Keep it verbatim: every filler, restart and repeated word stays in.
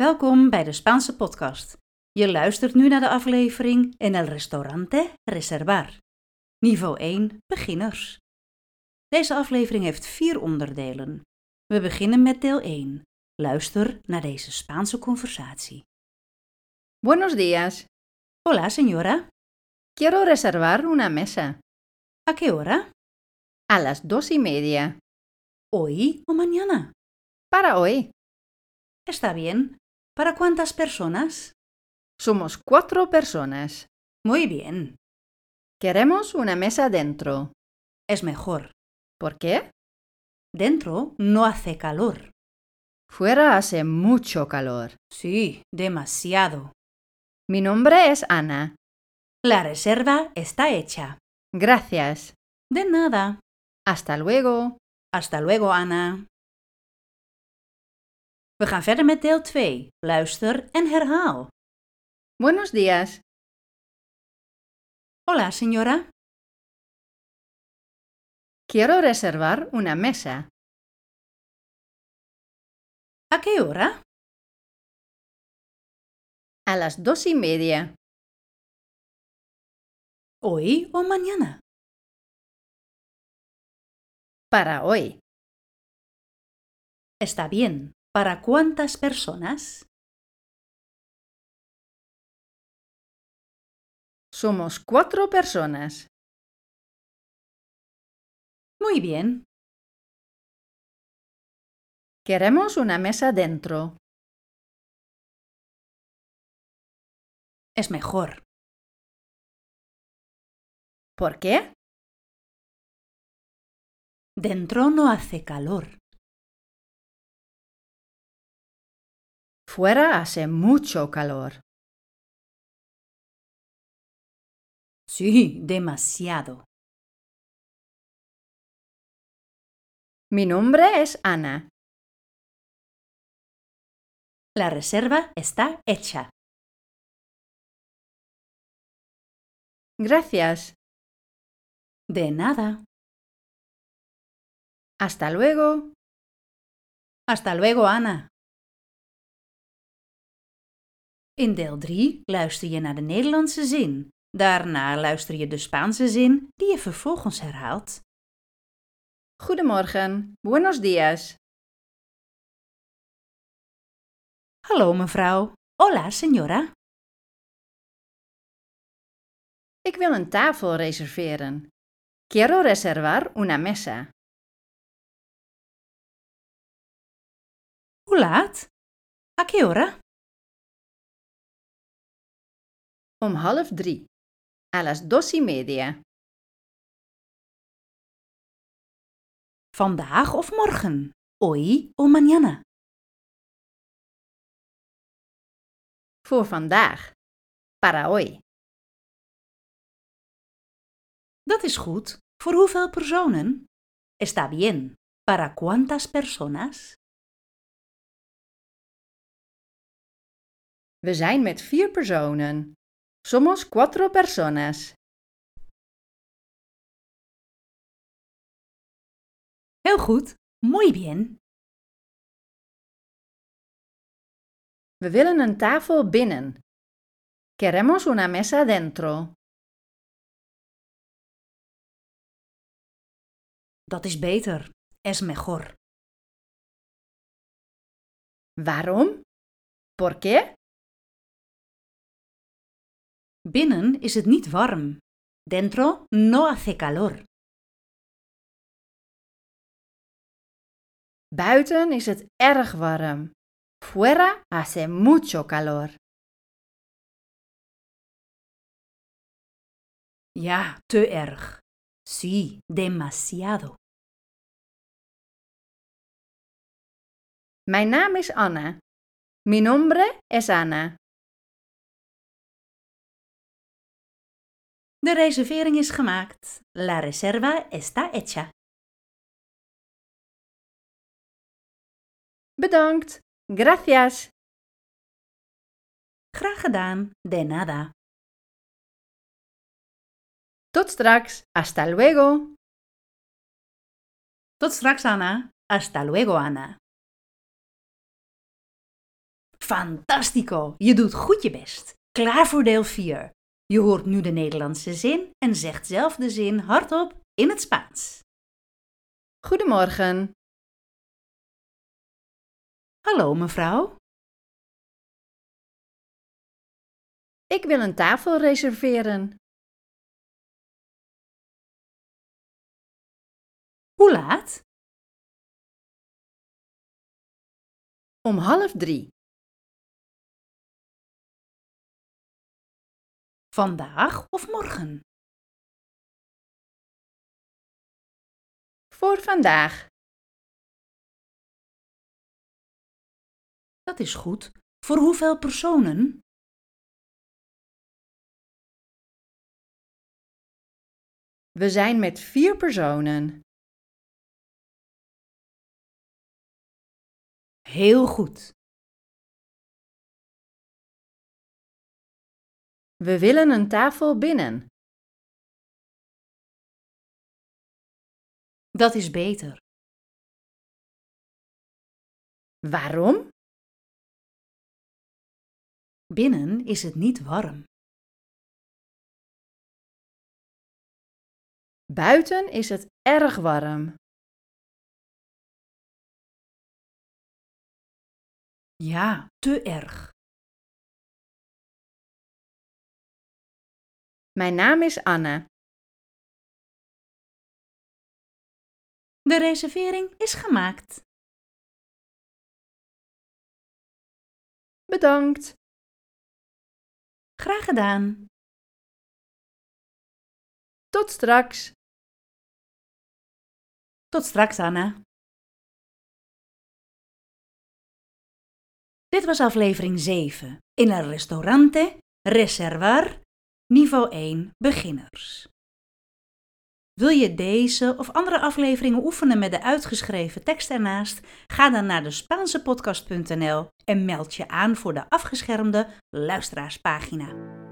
Welkom bij de Spaanse podcast. Je luistert nu naar de aflevering En el restaurante reservar. Niveau één, beginners. Deze aflevering heeft vier onderdelen. We beginnen met deel één. Luister naar deze Spaanse conversatie. Buenos días. Hola, señora. Quiero reservar una mesa. ¿A qué hora? A las dos y media. ¿Hoy o mañana? Para hoy. Está bien. ¿Para cuántas personas? Somos cuatro personas. Muy bien. Queremos una mesa dentro. Es mejor. ¿Por qué? Dentro no hace calor. Fuera hace mucho calor. Sí, demasiado. Mi nombre es Ana. La reserva está hecha. Gracias. De nada. Hasta luego. Hasta luego, Anna. We gaan verder met deel twee. Luister en herhaal. Buenos días. Hola, señora. Quiero reservar una mesa. ¿A qué hora? A las dos y media. ¿Hoy o mañana? Para hoy. Está bien. ¿Para cuántas personas? Somos cuatro personas. Muy bien. Queremos una mesa dentro. Es mejor. ¿Por qué? Dentro no hace calor. Fuera hace mucho calor. Sí, demasiado. Mi nombre es Ana. La reserva está hecha. Gracias. De nada. Hasta luego. Hasta luego, Anna. In deel drie luister je naar de Nederlandse zin. Daarna luister je de Spaanse zin die je vervolgens herhaalt. Goedemorgen. Buenos días. Hallo, mevrouw. Hola, señora. Ik wil een tafel reserveren. Quiero reservar una mesa. Hoe laat? ¿A qué hora? Om half drie. A las dos y media. Vandaag of morgen? Hoy o mañana? Voor vandaag. Para hoy. Dat is goed. Voor hoeveel personen? Está bien. ¿Para cuántas personas? We zijn met vier personen. Somos cuatro personas. Heel goed. Muy bien. We willen een tafel binnen. Queremos una mesa dentro. Dat is beter. Es mejor. Waarom? ¿Por qué? Binnen is het niet warm. Dentro no hace calor. Buiten is het erg warm. Fuera hace mucho calor. Ja, te erg. Sí, demasiado. Mijn naam is Anna. Mi nombre es Ana. De reservering is gemaakt. La reserva está hecha. Bedankt. Gracias. Graag gedaan. De nada. Tot straks. Hasta luego. Tot straks, Anna. Hasta luego, Anna. Fantastico! Je doet goed je best. Klaar voor deel vier. Je hoort nu de Nederlandse zin en zegt zelf de zin hardop in het Spaans. Goedemorgen. Hallo mevrouw. Ik wil een tafel reserveren. Hoe laat? Om half drie. Vandaag of morgen? Voor vandaag. Dat is goed. Voor hoeveel personen? We zijn met vier personen. Heel goed. We willen een tafel binnen. Dat is beter. Waarom? Binnen is het niet warm. Buiten is het erg warm. Ja, te erg. Mijn naam is Anne. De reservering is gemaakt. Bedankt. Graag gedaan. Tot straks. Tot straks, Anna. Dit was aflevering zeven. In el restaurante, reservar, niveau één, beginners. Wil je deze of andere afleveringen oefenen met de uitgeschreven tekst ernaast? Ga dan naar de Spaansepodcast punt n l en meld je aan voor de afgeschermde luisteraarspagina.